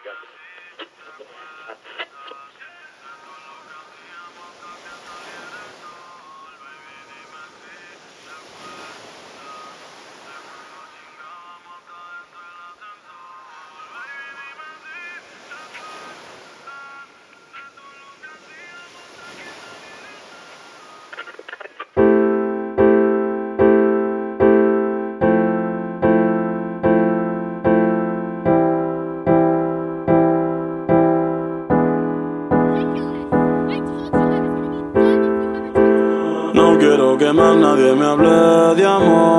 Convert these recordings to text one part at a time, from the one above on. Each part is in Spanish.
No quiero que más nadie me hable de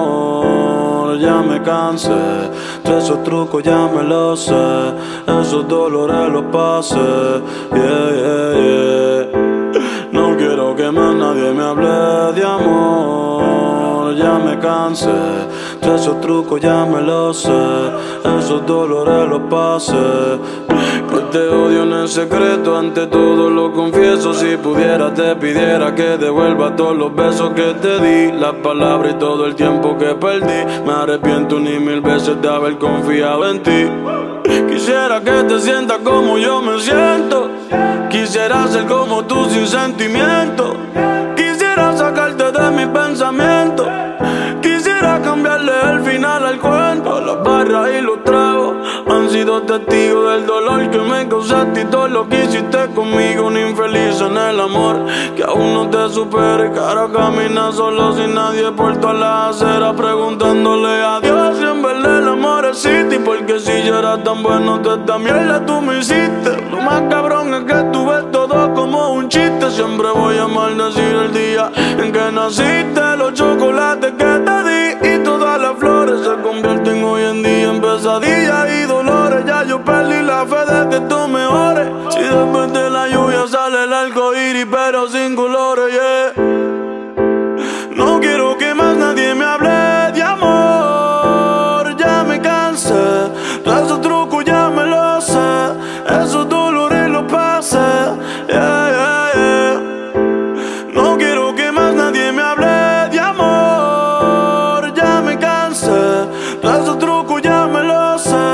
amor, ya me cansé. De esos trucos ya me los sé, esos dolores los pasé. Yeah, yeah, yeah. No quiero que más nadie me hable de amor, ya me cansé. De esos trucos ya me los sé, esos dolores los pasé. Que te odio en el secreto, ante todo lo confieso. Si pudiera te pidiera que devuelva todos los besos que te di, las palabras y todo el tiempo que perdí. Me arrepiento ni mil veces de haber confiado en ti. Quisiera que te sientas como yo me siento, quisiera ser como tú sin sentimiento, quisiera sacarte de mis pensamientos, quisiera cambiarle el final al cuento. Las barras y los tragos han sido testigos del dolor que me causaste y todo lo que hiciste conmigo. Un infeliz en el amor que aún no te supera y que ahora camina solo sin nadie por todas las aceras, preguntándole a Dios si en verdad el amor existe. Y porque si yo era tan bueno, toda esta mierda tú me hiciste. Lo más cabrón es que tú ves todo como un chiste. Siempre voy a maldecir el día en que naciste, los chocolates que te di y todas las flores se convierten hoy en día en pesadillas y dolores. Ya yo perdí la fe de que tú mejores. Si después de la lluvia sale el arco iris pero sin colores, yeah. No quiero que más nadie me hable de amor, ya me cansé. De esos trucos ya me los sé, esos dolores los pasé, yeah, yeah, yeah. No quiero que más nadie me hable de amor, ya me cansé. De esos trucos ya me los sé,